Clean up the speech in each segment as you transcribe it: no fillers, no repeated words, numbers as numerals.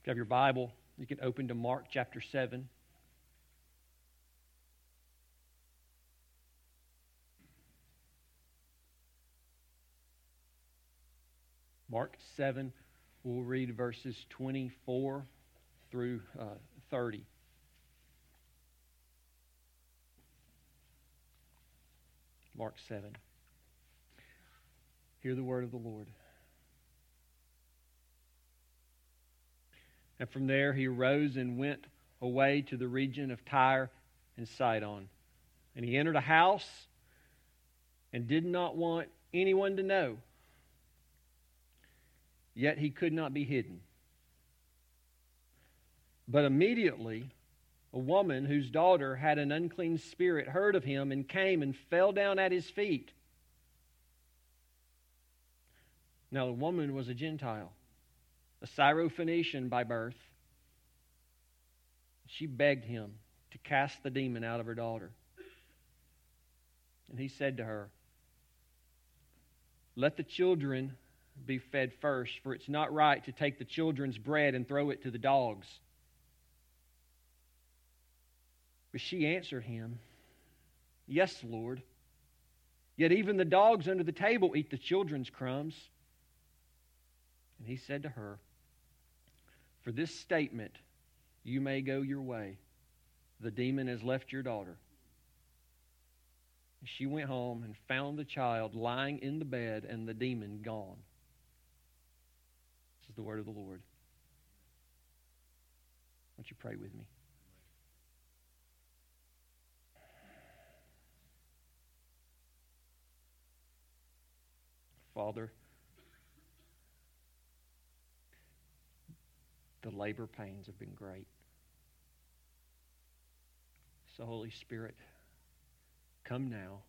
you have your Bible, you can open to Mark chapter 7. Mark 7, we'll read verses 24 through 30. Mark 7. Hear the word of the Lord. And from there he arose and went away to the region of Tyre and Sidon. And he entered a house and did not want anyone to know. Yet he could not be hidden. But immediately a woman whose daughter had an unclean spirit heard of him and came and fell down at his feet. Now the woman was a Gentile, a Syrophoenician by birth. She begged him to cast the demon out of her daughter. And he said to her, "Let the children be fed first, for it's not right to take the children's bread and throw it to the dogs." But she answered him, "Yes, Lord. Yet even the dogs under the table eat the children's crumbs." And he said to her, "For this statement you may go your way. The demon has left your daughter." And she went home and found the child lying in the bed and the demon gone. This is the word of the Lord. Won't you pray with me? Father, the labor pains have been great. So, Holy Spirit, come now,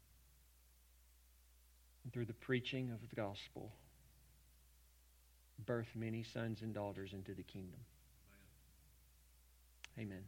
and through the preaching of the gospel, birth many sons and daughters into the kingdom. Amen.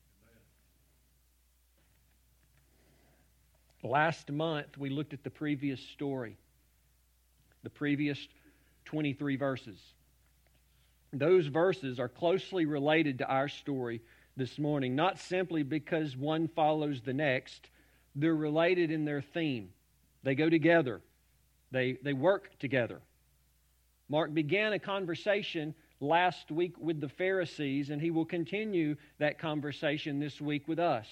Last month, we looked at the previous story, the previous 23 verses. Those verses are closely related to our story this morning, not simply because one follows the next. They're related in their theme. They go together. They work together. Mark began a conversation last week with the Pharisees, and he will continue that conversation this week with us.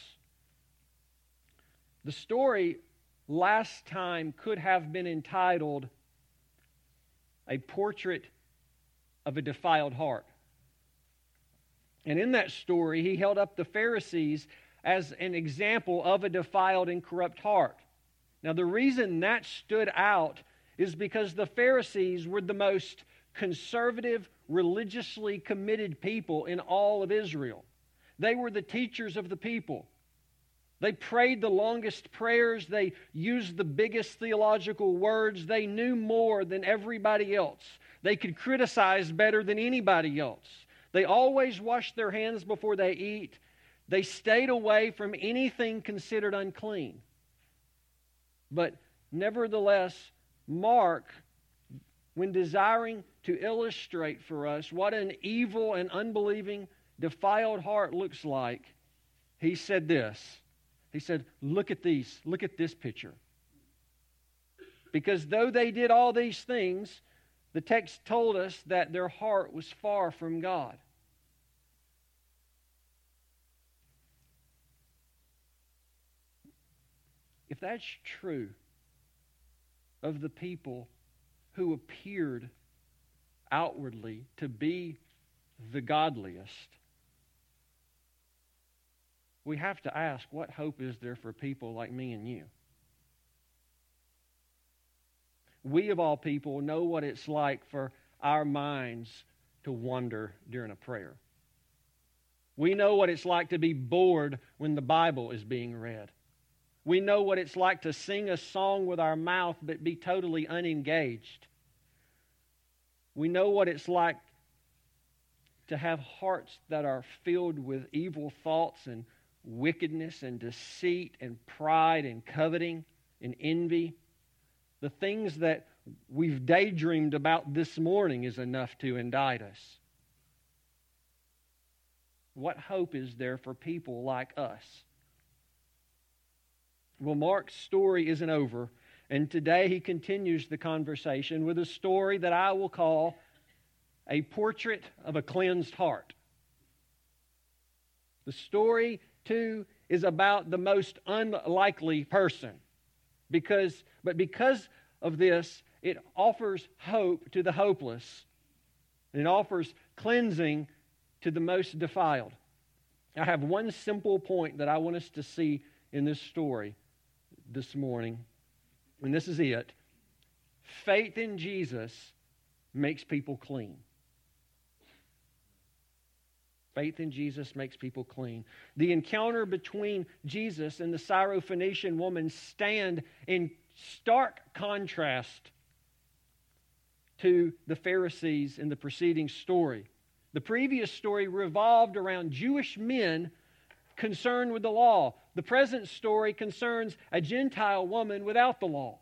The story last time could have been entitled "A Portrait of a Defiled Heart." And in that story, he held up the Pharisees as an example of a defiled and corrupt heart. Now, the reason that stood out is because the Pharisees were the most conservative, religiously committed people in all of Israel. They were the teachers of the people. They prayed the longest prayers. They used the biggest theological words. They knew more than everybody else. They could criticize better than anybody else. They always washed their hands before they eat. They stayed away from anything considered unclean. But nevertheless, Mark, when desiring to illustrate for us what an evil and unbelieving, defiled heart looks like, he said this. He said, look at this picture. Because though they did all these things, the text told us that their heart was far from God. If that's true of the people who appeared outwardly to be the godliest, we have to ask, what hope is there for people like me and you? We, of all people, know what it's like for our minds to wander during a prayer. We know what it's like to be bored when the Bible is being read. We know what it's like to sing a song with our mouth but be totally unengaged. We know what it's like to have hearts that are filled with evil thoughts and wickedness and deceit and pride and coveting and envy. The things that we've daydreamed about this morning is enough to indict us. What hope is there for people like us? Well, Mark's story isn't over, and today he continues the conversation with a story that I will call a portrait of a cleansed heart. The story, too, is about the most unlikely person. Because of this, it offers hope to the hopeless. And it offers cleansing to the most defiled. I have one simple point that I want us to see in this story this morning. And this is it. Faith in Jesus makes people clean. Faith in Jesus makes people clean. The encounter between Jesus and the Syrophoenician woman stand in stark contrast to the Pharisees in the preceding story. The previous story revolved around Jewish men concerned with the law. The present story concerns a Gentile woman without the law.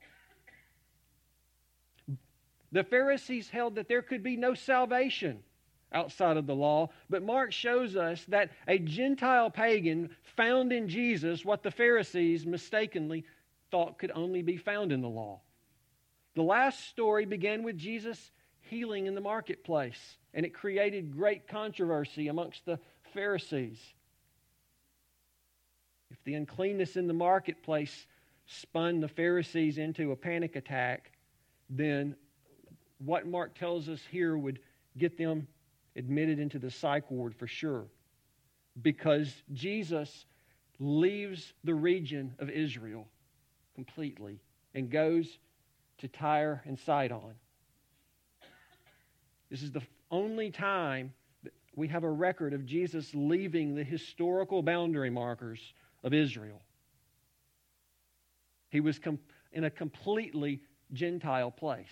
The Pharisees held that there could be no salvation outside of the law, but Mark shows us that a Gentile pagan found in Jesus what the Pharisees mistakenly thought could only be found in the law. The last story began with Jesus healing in the marketplace, and it created great controversy amongst the Pharisees. If the uncleanness in the marketplace spun the Pharisees into a panic attack, then what Mark tells us here would get them admitted into the psych ward for sure. Because Jesus leaves the region of Israel completely and goes to Tyre and Sidon. This is the only time that we have a record of Jesus leaving the historical boundary markers of Israel. He was in a completely Gentile place.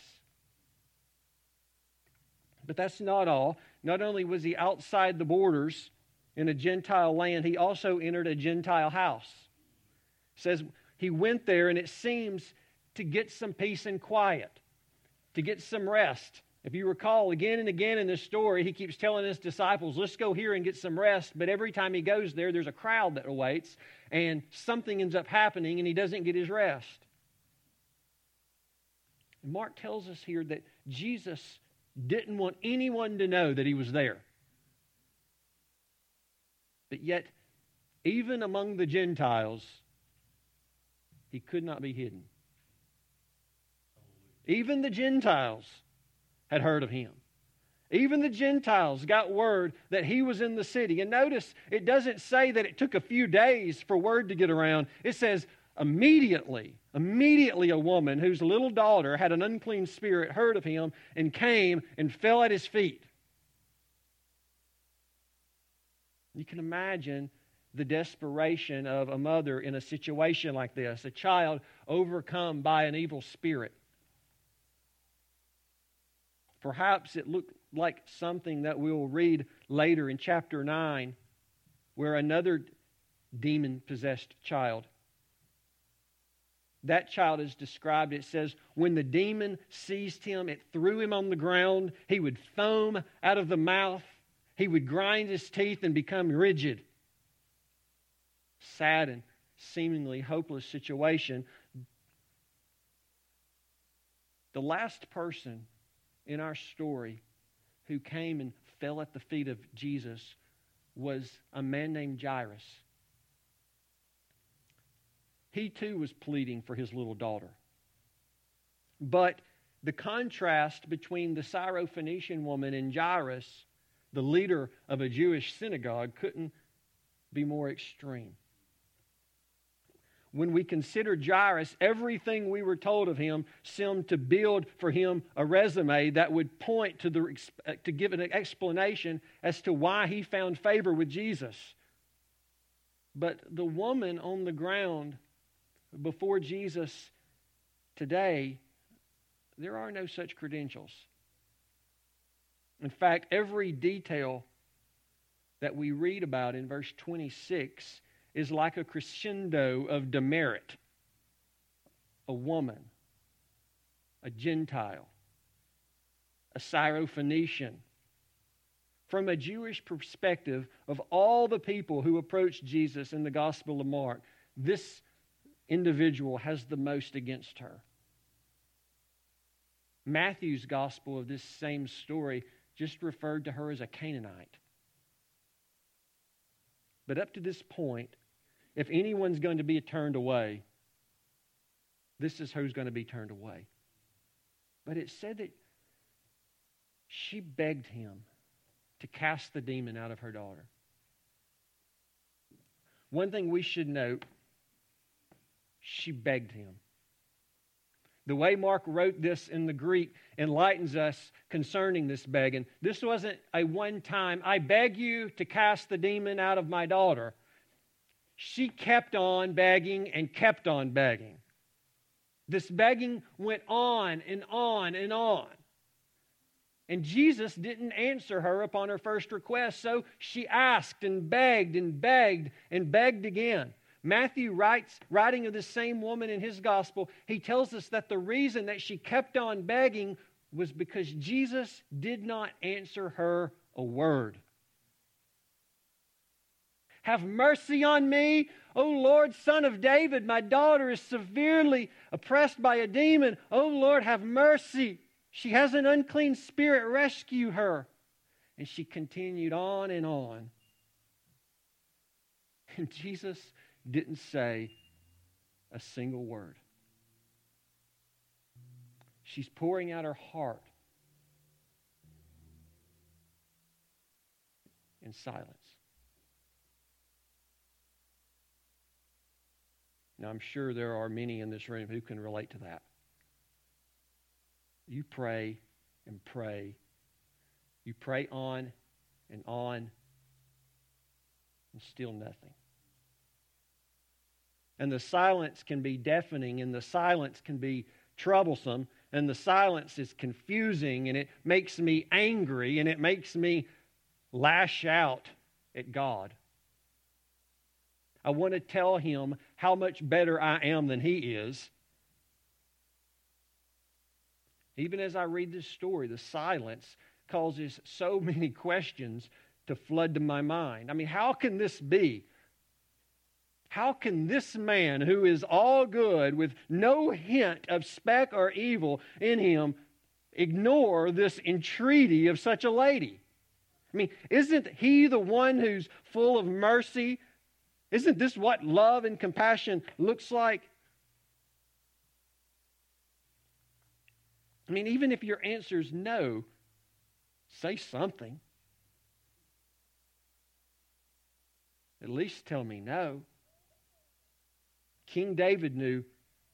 But that's not all. Not only was he outside the borders in a Gentile land, he also entered a Gentile house. It says he went there, and it seems to get some peace and quiet, to get some rest. If you recall, again and again in this story, he keeps telling his disciples, let's go here and get some rest. But every time he goes there, there's a crowd that awaits, and something ends up happening, and he doesn't get his rest. Mark tells us here that Jesus didn't want anyone to know that he was there. But yet, even among the Gentiles, he could not be hidden. Even the Gentiles had heard of him. Even the Gentiles got word that he was in the city. And notice, it doesn't say that it took a few days for word to get around. It says immediately a woman whose little daughter had an unclean spirit heard of him and came and fell at his feet. You can imagine the desperation of a mother in a situation like this, a child overcome by an evil spirit. Perhaps it looked like something that we'll read later in chapter 9, where another demon-possessed child. That child is described, it says, when the demon seized him, it threw him on the ground. He would foam out of the mouth. He would grind his teeth and become rigid. Sad and seemingly hopeless situation. The last person in our story who came and fell at the feet of Jesus was a man named Jairus. He too was pleading for his little daughter. But the contrast between the Syrophoenician woman and Jairus, the leader of a Jewish synagogue, couldn't be more extreme. When we consider Jairus, everything we were told of him seemed to build for him a resume that would point to give an explanation as to why he found favor with Jesus. But the woman on the ground before Jesus today, there are no such credentials. In fact, every detail that we read about in verse 26 is like a crescendo of demerit. A woman, a Gentile, a Syrophoenician, from a Jewish perspective, of all the people who approached Jesus in the Gospel of Mark, this individual has the most against her. Matthew's Gospel of this same story just referred to her as a Canaanite. But up to this point, if anyone's going to be turned away, this is who's going to be turned away. But it said that she begged him to cast the demon out of her daughter. One thing we should note, she begged him. The way Mark wrote this in the Greek enlightens us concerning this begging. This wasn't a one-time, I beg you to cast the demon out of my daughter. She kept on begging and kept on begging. This begging went on and on and on. And Jesus didn't answer her upon her first request, so she asked and begged and begged and begged again. Matthew writing of this same woman in his gospel, he tells us that the reason that she kept on begging was because Jesus did not answer her a word. Have mercy on me, O Lord, Son of David. My daughter is severely oppressed by a demon. O Lord, have mercy. She has an unclean spirit. Rescue her. And she continued on and on. And Jesus didn't say a single word. She's pouring out her heart in silence. Now, I'm sure there are many in this room who can relate to that. You pray and pray. You pray on, and still nothing. And the silence can be deafening, and the silence can be troublesome, and the silence is confusing, and it makes me angry, and it makes me lash out at God. I want to tell Him how much better I am than He is. Even as I read this story, the silence causes so many questions to flood to my mind. I mean, how can this be? How can this man who is all good with no hint of speck or evil in him ignore this entreaty of such a lady? I mean, isn't he the one who's full of mercy? Isn't this what love and compassion looks like? I mean, even if your answer is no, say something. At least tell me no. King David knew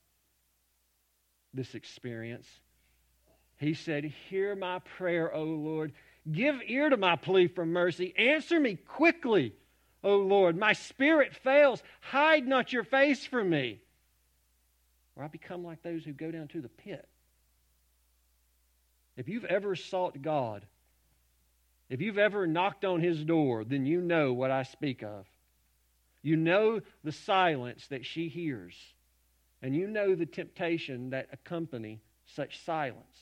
this experience. He said, "Hear my prayer, O Lord. Give ear to my plea for mercy. Answer me quickly, O Lord. My spirit fails. Hide not your face from me, or I become like those who go down to the pit." If you've ever sought God, if you've ever knocked on His door, then you know what I speak of. You know the silence that she hears, and you know the temptation that accompany such silence.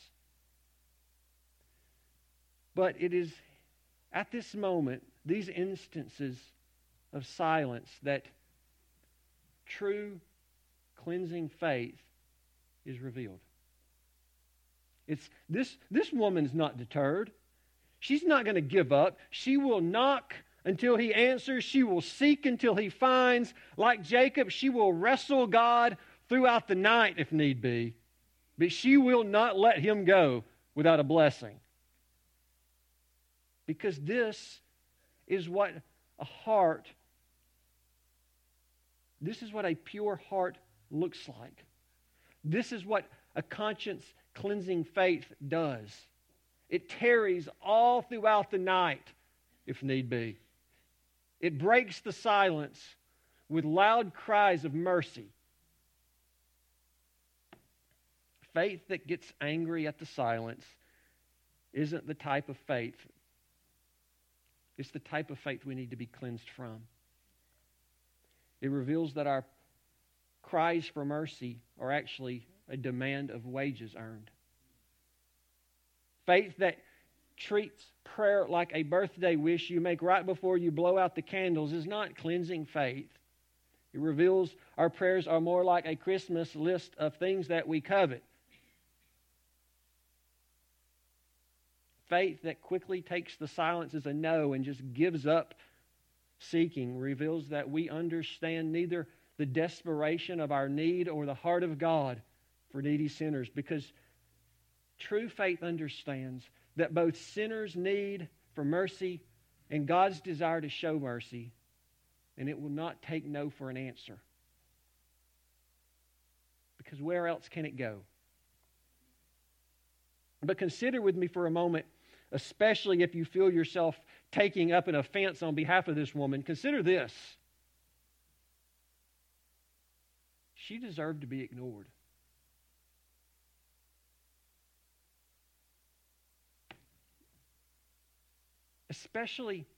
But it is at this moment, these instances of silence, that true cleansing faith is revealed. It's this woman's not deterred. She's not going to give up. She will knock until He answers. She will seek until He finds. Like Jacob, she will wrestle God throughout the night if need be. But she will not let Him go without a blessing. Because this is what a pure heart looks like. This is what a conscience-cleansing faith does. It tarries all throughout the night, if need be. It breaks the silence with loud cries of mercy. Faith that gets angry at the silence isn't the type of faith. It's the type of faith we need to be cleansed from. It reveals that our cries for mercy are actually a demand of wages earned. Faith that treats prayer like a birthday wish you make right before you blow out the candles is not cleansing faith. It reveals our prayers are more like a Christmas list of things that we covet. Faith that quickly takes the silence as a no and just gives up seeking reveals that we understand neither the desperation of our need or the heart of God for needy sinners, because true faith understands that both sinners' need for mercy and God's desire to show mercy, and it will not take no for an answer. Because where else can it go? But consider with me for a moment, especially if you feel yourself taking up an offense on behalf of this woman, consider this. She deserved to be ignored. Especially,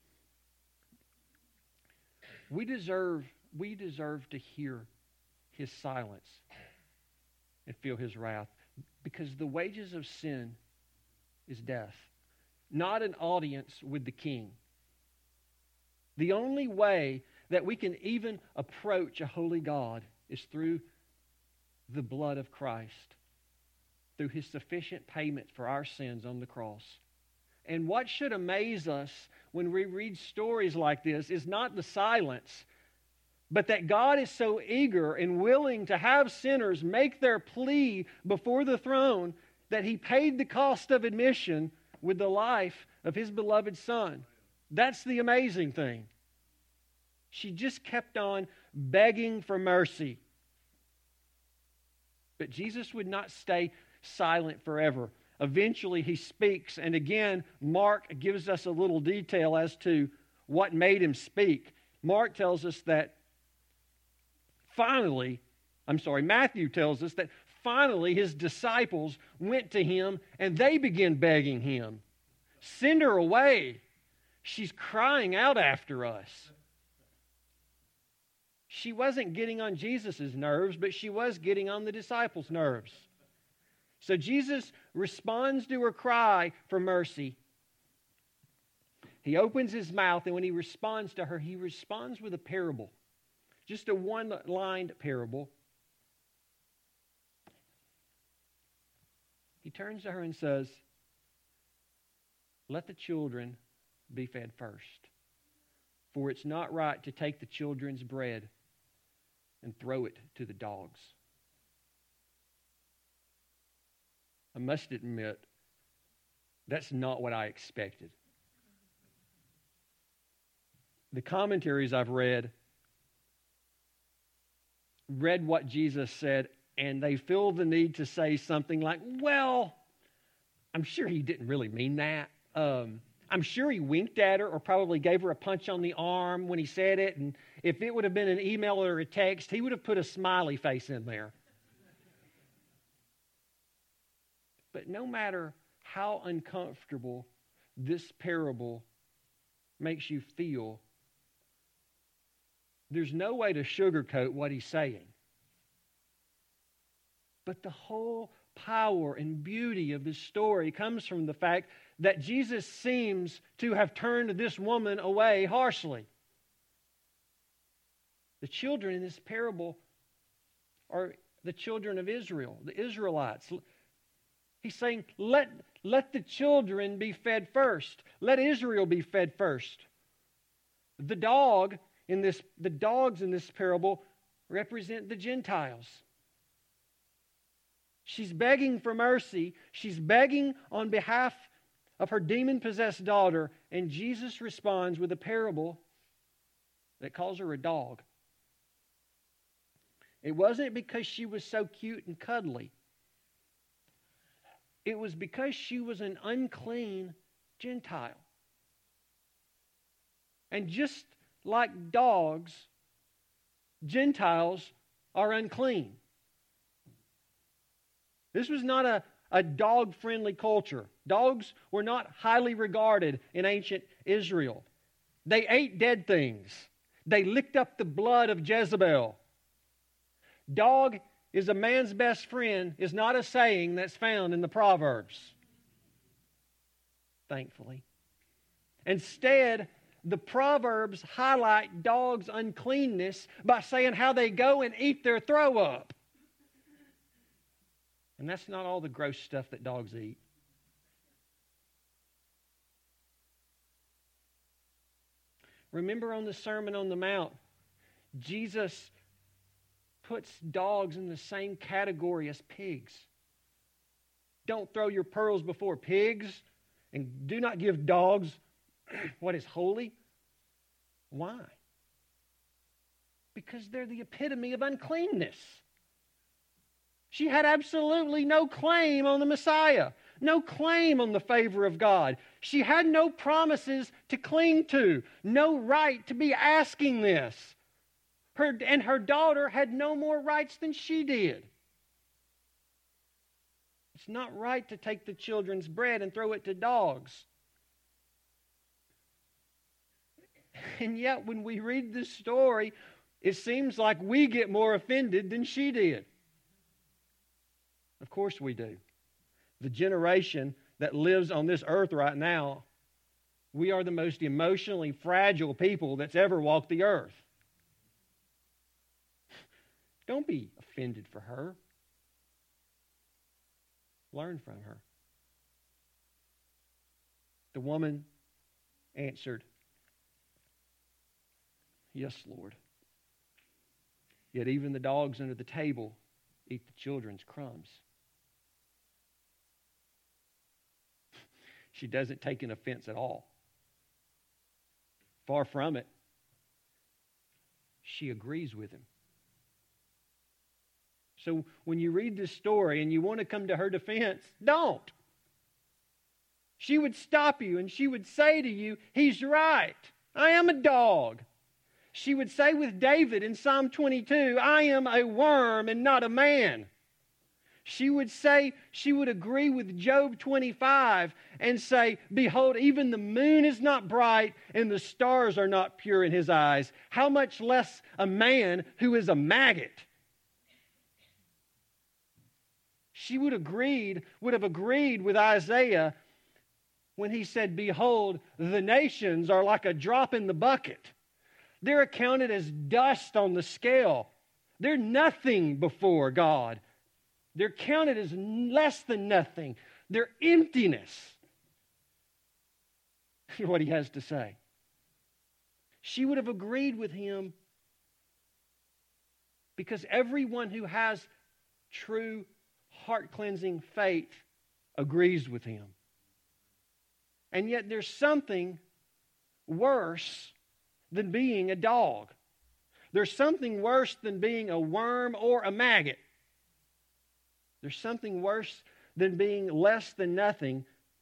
we deserve to hear His silence and feel His wrath, because the wages of sin is death, not an audience with the King. The only way that we can even approach a holy God is through the blood of Christ, through His sufficient payment for our sins on the cross. And what should amaze us when we read stories like this is not the silence, but that God is so eager and willing to have sinners make their plea before the throne that He paid the cost of admission with the life of His beloved Son. That's the amazing thing. She just kept on begging for mercy. But Jesus would not stay silent forever. Eventually He speaks, and again, Mark gives us a little detail as to what made Him speak. Matthew tells us that finally His disciples went to Him and they began begging Him, "Send her away. She's crying out after us." She wasn't getting on Jesus' nerves, but she was getting on the disciples' nerves. So Jesus responds to her cry for mercy. He opens His mouth, and when He responds to her, He responds with a parable. Just a one-lined parable. He turns to her and says, "Let the children be fed first, for it's not right to take the children's bread and throw it to the dogs." I must admit, that's not what I expected. The commentaries I've read what Jesus said, and they feel the need to say something like, "Well, I'm sure He didn't really mean that. I'm sure He winked at her or probably gave her a punch on the arm when He said it, and if it would have been an email or a text, He would have put a smiley face in there." But no matter how uncomfortable this parable makes you feel, there's no way to sugarcoat what He's saying. But the whole power and beauty of this story comes from the fact that Jesus seems to have turned this woman away harshly. The children in this parable are the children of Israel, the Israelites. He's saying, let the children be fed first. Let Israel be fed first. The dogs in this parable represent the Gentiles. She's begging for mercy. She's begging on behalf of her demon-possessed daughter, and Jesus responds with a parable that calls her a dog. It wasn't because she was so cute and cuddly. It was because she was an unclean Gentile. And just like dogs, Gentiles are unclean. This was not a dog-friendly culture. Dogs were not highly regarded in ancient Israel. They ate dead things. They licked up the blood of Jezebel. Dog is a man's best friend is not a saying that's found in the Proverbs. thankfully. Instead, the Proverbs highlight dogs' uncleanness by saying how they go and eat their throw up. And that's not all the gross stuff that dogs eat. Remember on the Sermon on the Mount, Jesus puts dogs in the same category as pigs. Don't throw your pearls before pigs, and do not give dogs what is holy. Why? Because they're the epitome of uncleanness. She had absolutely no claim on the Messiah, no claim on the favor of God. She had no promises to cling to, no right to be asking this. Her daughter had no more rights than she did. It's not right to take the children's bread and throw it to dogs. And yet, when we read this story, it seems like we get more offended than she did. Of course we do. The generation that lives on this earth right now, we are the most emotionally fragile people that's ever walked the earth. Don't be offended for her. Learn from her. The woman answered, "Yes, Lord. Yet even the dogs under the table eat the children's crumbs." She doesn't take an offense at all. Far from it. She agrees with him. So when you read this story and you want to come to her defense, don't. She would stop you and she would say to you, "He's right. I am a dog." She would say with David in Psalm 22, "I am a worm and not a man." She would agree with Job 25 and say, "Behold, even the moon is not bright and the stars are not pure in his eyes. How much less a man who is a maggot?" She would have agreed with Isaiah when he said, "Behold, the nations are like a drop in the bucket. They're accounted as dust on the scale. They're nothing before God. They're counted as less than nothing. They're emptiness." Here's what he has to say. She would have agreed with him because everyone who has true heart-cleansing faith agrees with him. And yet there's something worse than being a dog. There's something worse than being a worm or a maggot. There's something worse than being less than nothing.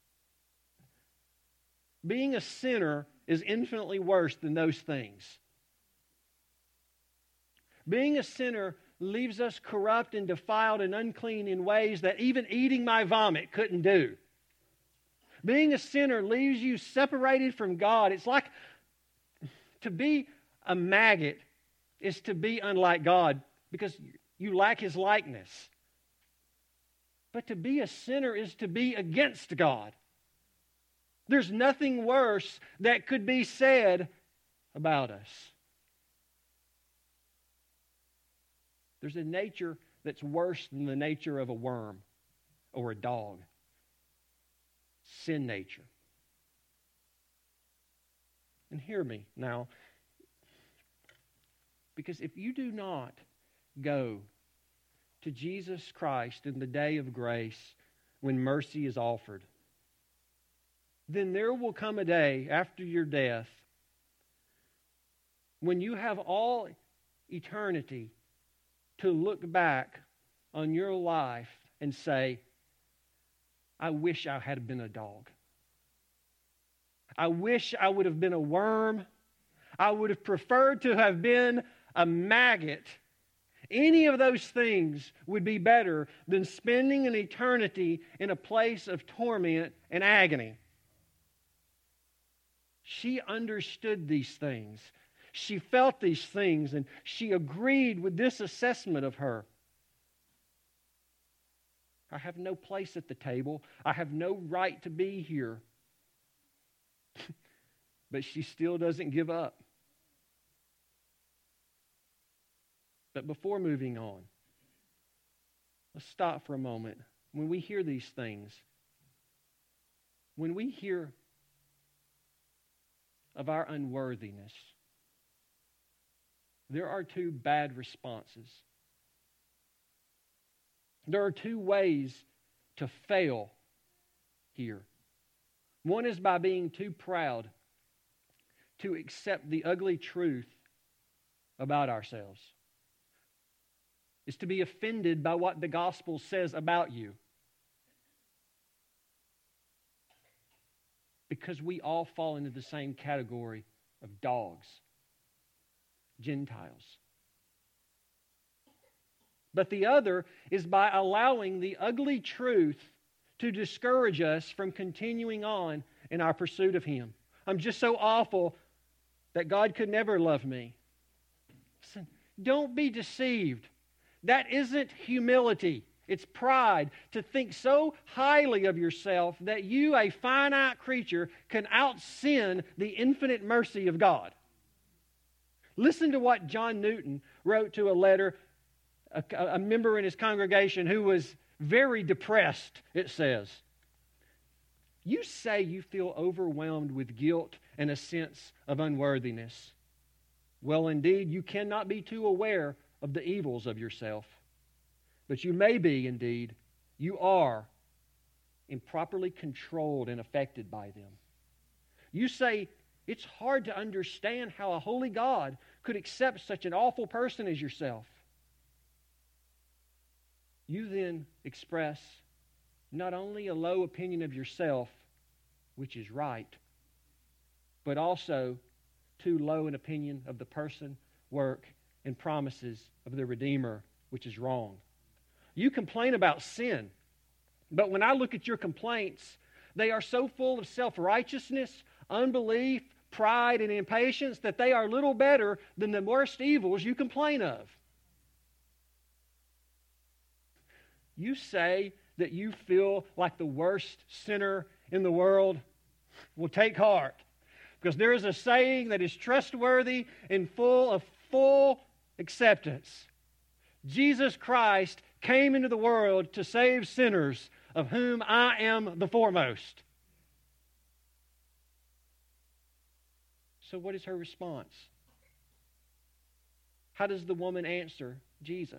Being a sinner is infinitely worse than those things. Being a sinner leaves us corrupt and defiled and unclean in ways that even eating my vomit couldn't do. Being a sinner leaves you separated from God. It's like to be a maggot is to be unlike God because you lack His likeness. But to be a sinner is to be against God. There's nothing worse that could be said about us. There's a nature that's worse than the nature of a worm or a dog. Sin nature. And hear me now, because if you do not go to Jesus Christ in the day of grace when mercy is offered, then there will come a day after your death when you have all eternity to look back on your life and say, "I wish I had been a dog. I wish I would have been a worm. I would have preferred to have been a maggot." Any of those things would be better than spending an eternity in a place of torment and agony. She understood these things. She felt these things, and she agreed with this assessment of her. I have no place at the table. I have no right to be here. But she still doesn't give up. But before moving on, let's stop for a moment. When we hear these things, when we hear of our unworthiness, there are two bad responses. There are two ways to fail here. One is by being too proud to accept the ugly truth about ourselves. It's to be offended by what the gospel says about you. Because we all fall into the same category of dogs, Gentiles. But the other is by allowing the ugly truth to discourage us from continuing on in our pursuit of Him. I'm just so awful that God could never love me. Listen, don't be deceived. That isn't humility. It's pride to think so highly of yourself that you, a finite creature, can out-sin the infinite mercy of God. Listen to what John Newton wrote to a member in his congregation who was very depressed, it says. You say you feel overwhelmed with guilt and a sense of unworthiness. Well, indeed, you cannot be too aware of the evils of yourself. But you may be, indeed, you are improperly controlled and affected by them. You say, it's hard to understand how a holy God could accept such an awful person as yourself. You then express not only a low opinion of yourself, which is right, but also too low an opinion of the person, work, and promises of the Redeemer, which is wrong. You complain about sin, but when I look at your complaints, they are so full of self-righteousness, unbelief, pride, and impatience that they are little better than the worst evils you complain of. You say that you feel like the worst sinner in the world. Well, take heart, because there is a saying that is trustworthy and full of full acceptance. Jesus Christ came into the world to save sinners, of whom I am the foremost. So what is her response? How does the woman answer Jesus?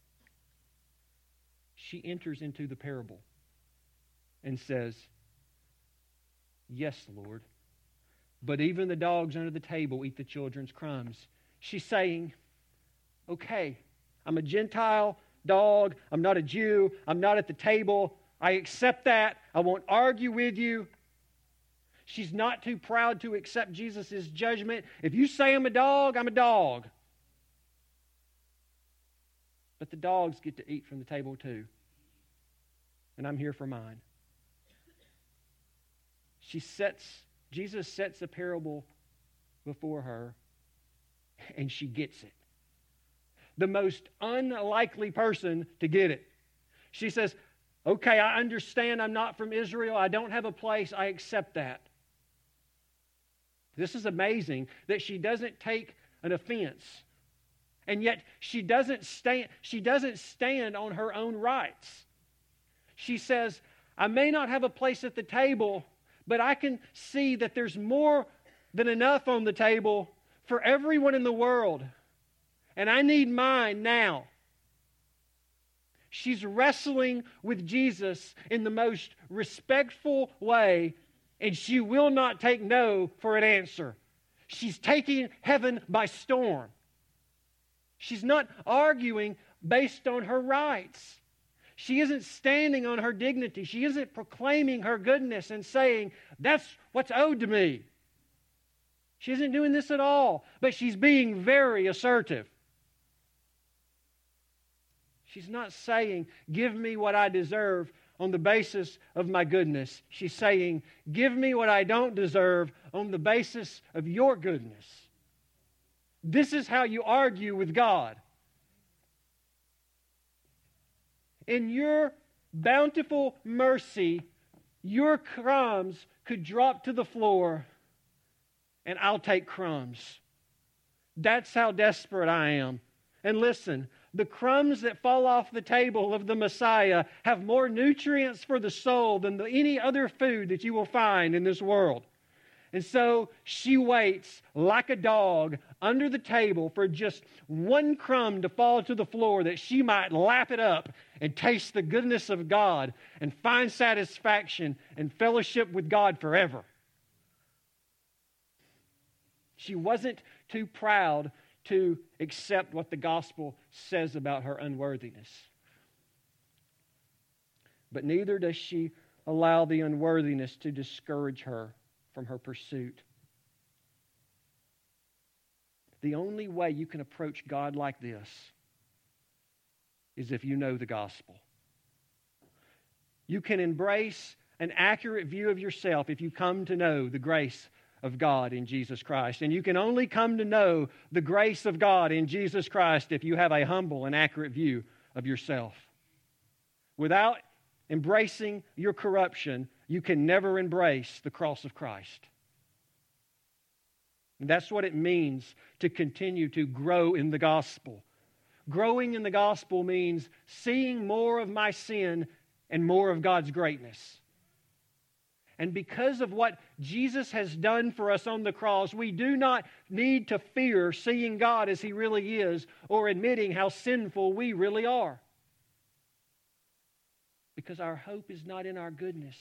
She enters into the parable and says, yes, Lord, but even the dogs under the table eat the children's crumbs. She's saying, okay, I'm a Gentile dog. I'm not a Jew. I'm not at the table. I accept that. I won't argue with you. She's not too proud to accept Jesus' judgment. If you say I'm a dog, I'm a dog. But the dogs get to eat from the table too. And I'm here for mine. Jesus sets a parable before her, and she gets it. The most unlikely person to get it. She says, okay, I understand I'm not from Israel. I don't have a place. I accept that. This is amazing that she doesn't take an offense. And yet she doesn't stand on her own rights. She says, I may not have a place at the table, but I can see that there's more than enough on the table for everyone in the world. And I need mine now. She's wrestling with Jesus in the most respectful way, and she will not take no for an answer. She's taking heaven by storm. She's not arguing based on her rights. She isn't standing on her dignity. She isn't proclaiming her goodness and saying, that's what's owed to me. She isn't doing this at all, but she's being very assertive. She's not saying, give me what I deserve on the basis of my goodness. She's saying, give me what I don't deserve on the basis of your goodness. This is how you argue with God. In your bountiful mercy, your crumbs could drop to the floor, and I'll take crumbs. That's how desperate I am. And listen, the crumbs that fall off the table of the Messiah have more nutrients for the soul than any other food that you will find in this world. And so she waits like a dog under the table for just one crumb to fall to the floor that she might lap it up and taste the goodness of God and find satisfaction and fellowship with God forever. She wasn't too proud to accept what the gospel says about her unworthiness. But neither does she allow the unworthiness to discourage her from her pursuit. The only way you can approach God like this is if you know the gospel. You can embrace an accurate view of yourself if you come to know the grace of God in Jesus Christ. And you can only come to know the grace of God in Jesus Christ if you have a humble and accurate view of yourself. Without embracing your corruption, you can never embrace the cross of Christ. And that's what it means to continue to grow in the gospel. Growing in the gospel means seeing more of my sin and more of God's greatness. And because of what Jesus has done for us on the cross, we do not need to fear seeing God as He really is or admitting how sinful we really are. Because our hope is not in our goodness.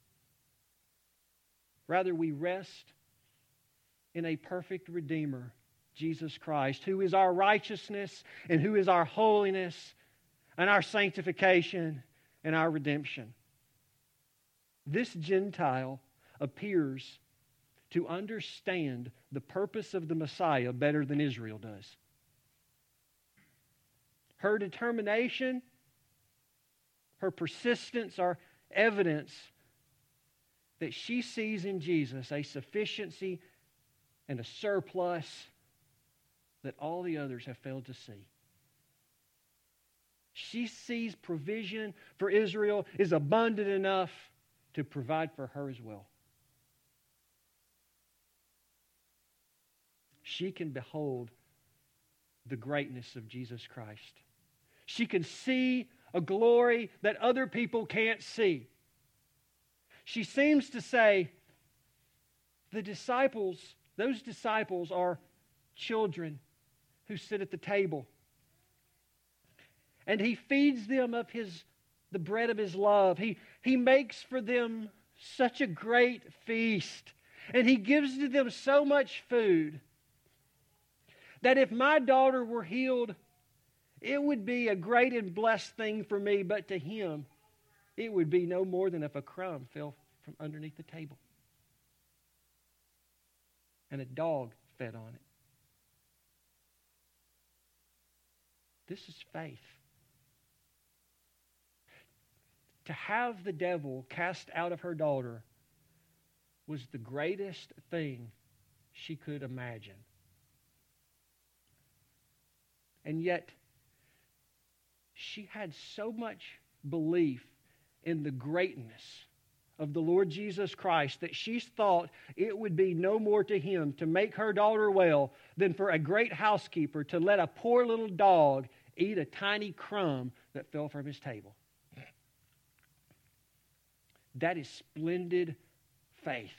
Rather, we rest in a perfect Redeemer, Jesus Christ, who is our righteousness and who is our holiness and our sanctification and our redemption. This Gentile appears to understand the purpose of the Messiah better than Israel does. Her determination, her persistence are evidence that she sees in Jesus a sufficiency and a surplus that all the others have failed to see. She sees provision for Israel is abundant enough to provide for her as well. She can behold the greatness of Jesus Christ. She can see a glory that other people can't see. She seems to say, those disciples are children who sit at the table. And He feeds them of the bread of His love. He makes for them such a great feast. And He gives to them so much food that if my daughter were healed, it would be a great and blessed thing for me. But to Him, it would be no more than if a crumb fell from underneath the table and a dog fed on it. This is faith. To have the devil cast out of her daughter was the greatest thing she could imagine. And yet, she had so much belief in the greatness of the Lord Jesus Christ that she thought it would be no more to Him to make her daughter well than for a great housekeeper to let a poor little dog eat a tiny crumb that fell from his table. That is splendid faith.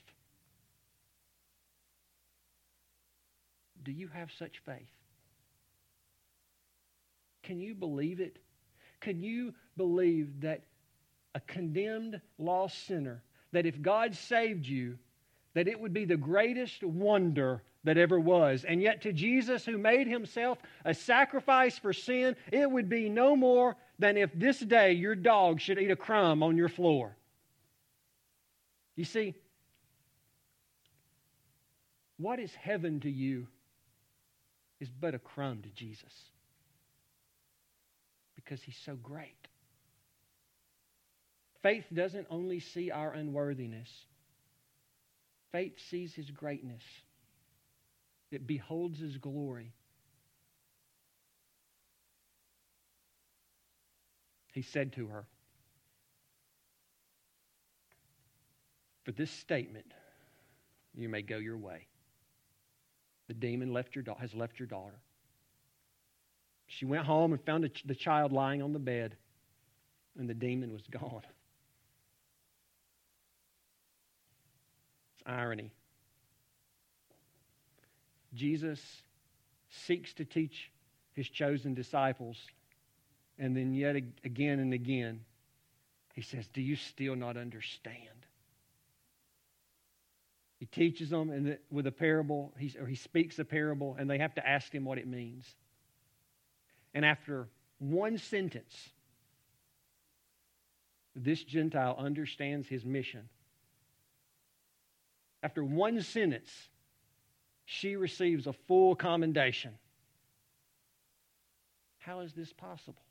Do you have such faith? Can you believe it? Can you believe that a condemned, lost sinner, that if God saved you, that it would be the greatest wonder that ever was? And yet to Jesus, who made Himself a sacrifice for sin, it would be no more than if this day your dog should eat a crumb on your floor. You see, what is heaven to you is but a crumb to Jesus, because He's so great. Faith doesn't only see our unworthiness. Faith sees His greatness. It beholds His glory. He said to her, "For this statement, you may go your way. The demon has left your daughter. She went home and found the child lying on the bed, and the demon was gone. It's irony. Jesus seeks to teach his chosen disciples, and then yet again and again, he says, do you still not understand? He teaches them with a parable, he speaks a parable, and they have to ask him what it means. And after one sentence, this Gentile understands his mission. After one sentence, she receives a full commendation. How is this possible?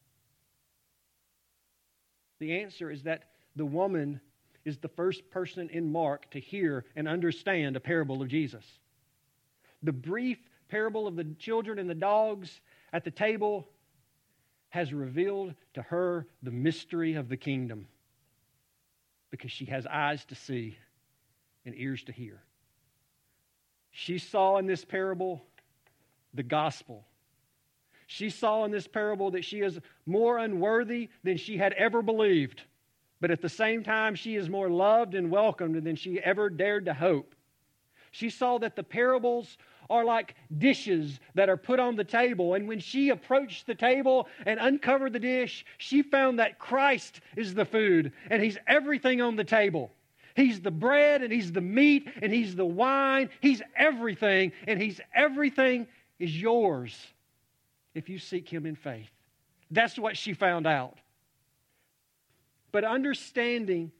The answer is that the woman is the first person in Mark to hear and understand a parable of Jesus. The brief parable of the children and the dogs at the table has revealed to her the mystery of the kingdom, because she has eyes to see and ears to hear. She saw in this parable the gospel. She saw in this parable that she is more unworthy than she had ever believed, but at the same time, she is more loved and welcomed than she ever dared to hope. She saw that the parables are like dishes that are put on the table, and when she approached the table and uncovered the dish, she found that Christ is the food, and He's everything on the table. He's the bread, and He's the meat, and He's the wine. He's everything, and everything is yours if you seek Him in faith. That's what she found out. But understand,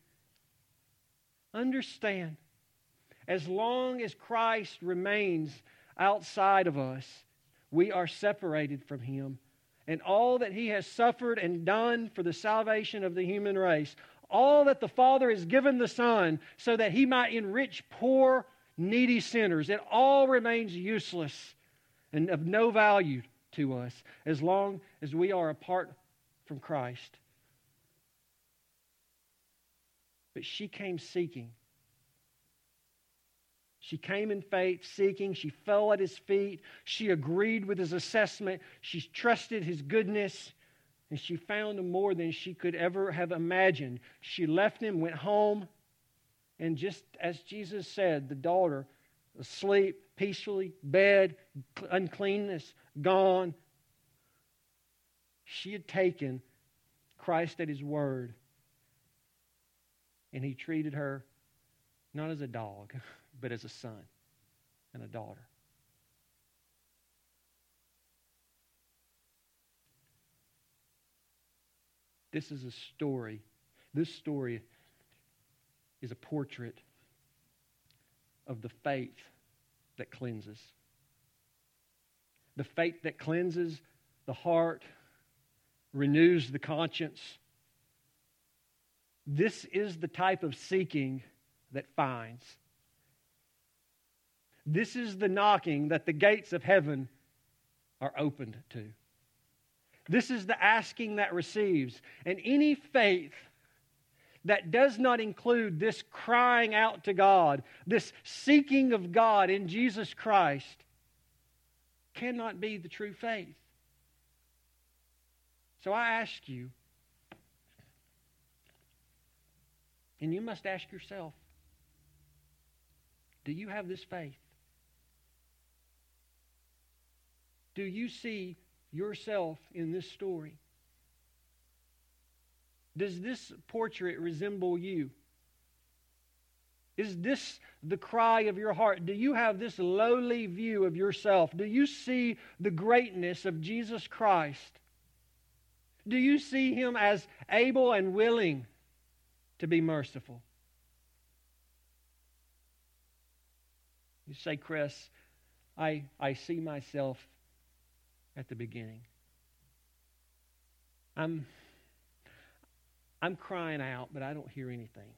as long as Christ remains outside of us, we are separated from Him. And all that He has suffered and done for the salvation of the human race, all that the Father has given the Son so that He might enrich poor, needy sinners, it all remains useless and of no value to us as long as we are apart from Christ. But she came seeking. She came in faith, seeking. She fell at His feet. She agreed with His assessment. She trusted His goodness. And she found Him more than she could ever have imagined. She left Him, went home, and just as Jesus said, the daughter, asleep, peacefully, bed, uncleanness, gone. She had taken Christ at His word. And He treated her not as a dog, but as a son and a daughter. This is a story. This story is a portrait of the faith that cleanses. The faith that cleanses the heart, renews the conscience. This is the type of seeking that finds. This is the knocking that the gates of heaven are opened to. This is the asking that receives. And any faith that does not include this crying out to God, this seeking of God in Jesus Christ, cannot be the true faith. So I ask you, and you must ask yourself, do you have this faith? Do you see yourself in this story? Does this portrait resemble you? Is this the cry of your heart? Do you have this lowly view of yourself? Do you see the greatness of Jesus Christ? Do you see Him as able and willing to be merciful? You say, Chris, I see myself at the beginning. I'm crying out, but I don't hear anything.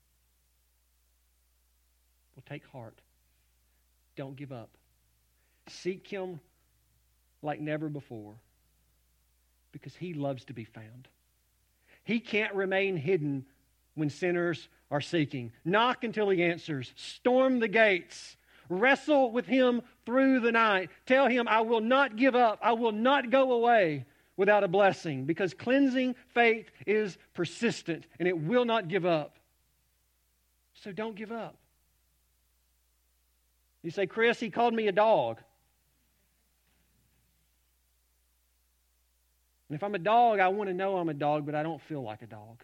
Well, take heart. Don't give up. Seek Him like never before, because He loves to be found. He can't remain hidden when sinners are seeking. Knock until He answers. Storm the gates. Wrestle with Him through the night. Tell him, I will not give up. I will not go away without a blessing, because cleansing faith is persistent and it will not give up. So don't give up. You say, Chris, he called me a dog. And if I'm a dog, I want to know I'm a dog, but I don't feel like a dog.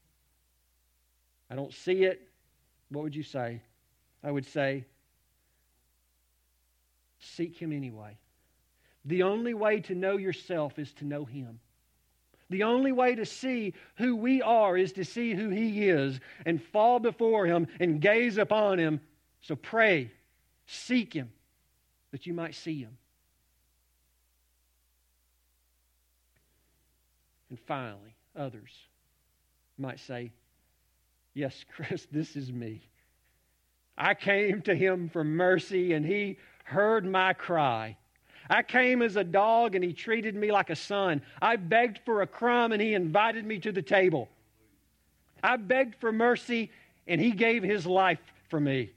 I don't see it. What would you say? I would say, seek him anyway. The only way to know yourself is to know him. The only way to see who we are is to see who he is and fall before him and gaze upon him. So pray, seek him, that you might see him. And finally, others might say, yes, Chris, this is me. I came to him for mercy and he heard my cry. I came as a dog and he treated me like a son. I begged for a crumb and he invited me to the table. I begged for mercy and he gave his life for me.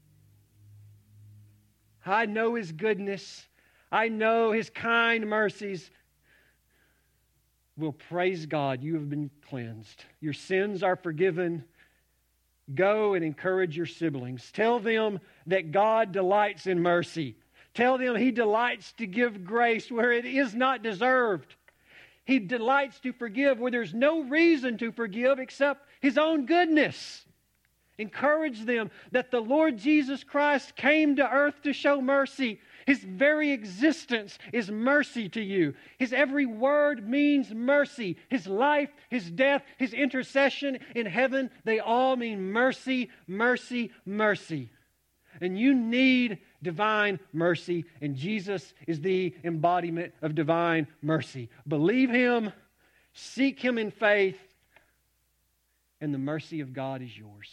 I know his goodness. I know his kind mercies. Well, praise God, you have been cleansed. Your sins are forgiven. Go and encourage your siblings. Tell them that God delights in mercy. Tell them he delights to give grace where it is not deserved. He delights to forgive where there's no reason to forgive except his own goodness. Encourage them that the Lord Jesus Christ came to earth to show mercy. His very existence is mercy to you. His every word means mercy. His life, his death, his intercession in heaven, they all mean mercy, mercy, mercy. And you need divine mercy, and Jesus is the embodiment of divine mercy. Believe him, seek him in faith, and the mercy of God is yours.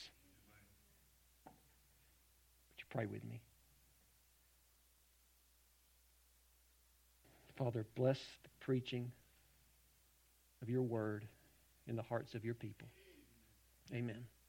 Would you pray with me? Father, bless the preaching of your word in the hearts of your people. Amen.